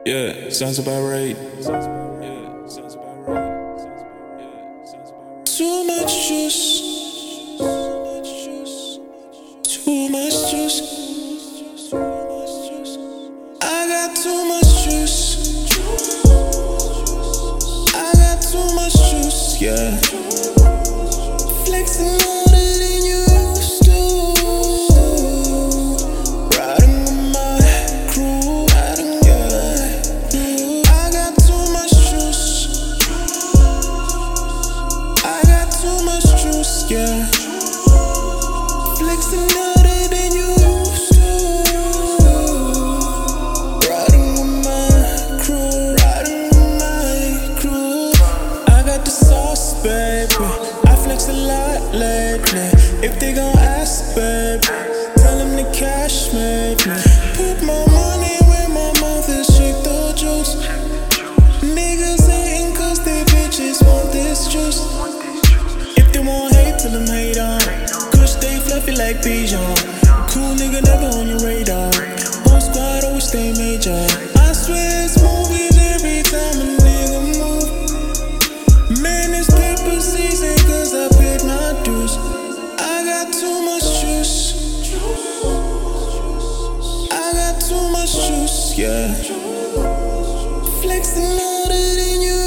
Yeah, sounds about right. Too much juice. Too much juice. I got too much juice. I got too much juice, yeah. Flexing harder than you used to. Riding with my crew, riding, yeah. I got too much juice. I got too much juice, yeah. Flexing harder than you used to. Riding with my crew, riding with my crew. I got the sauce, baby. I flex a lot lately. If they gon' ask, baby, tell them to cash me. Put my money where my mouth is, shake the juice. Niggas hating cause they bitches want this juice. If they want hate, tell them hate on. Kush stay fluffy like Bijan. Cool nigga never on your radar. Whole squad always stay major. I swear it's movies every time a nigga move. Man, it's paper season cause I paid my dues. I got too much juice. I got too much juice, yeah. Flexing harder than you